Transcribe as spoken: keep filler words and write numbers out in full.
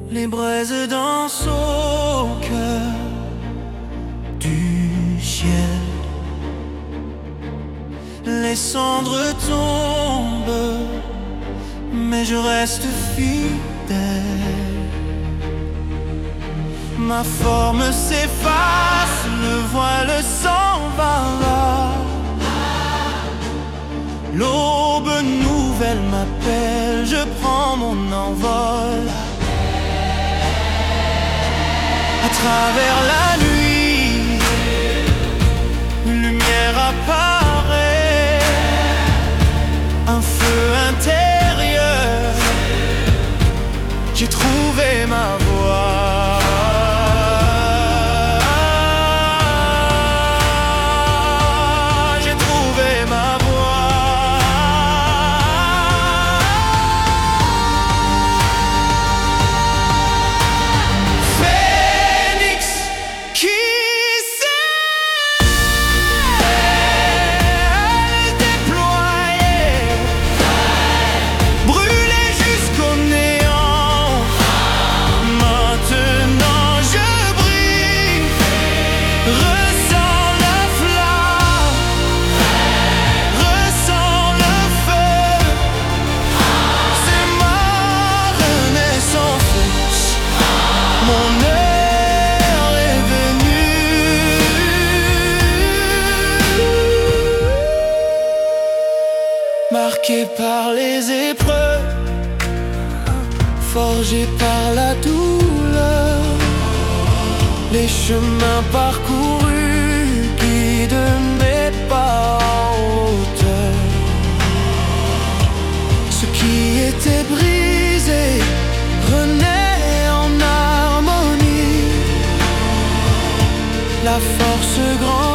Les braises dansent au cœur du ciel. Les cendres tombent, mais je reste fidèle. Ma forme s'efface, le voile s'en va. L'aube nouvelle m'appelle, je prends mon envol. À travers la nuit, une lumière apparaît, un feu intérieur. J'ai trouvé ma voie. J'ai trouvé ma voie. Phénix qui s'est déployé, brûlé jusqu'au néant. Maintenant je brille, ressens la flamme, ressens le feu. C'est ma renaissance, mon heure est venue. Marqué par les épreuves, forgé par la douleur, les chemins parcourus guident mes pas en hauteur. Ce qui était brisé renaît en harmonie. La force grande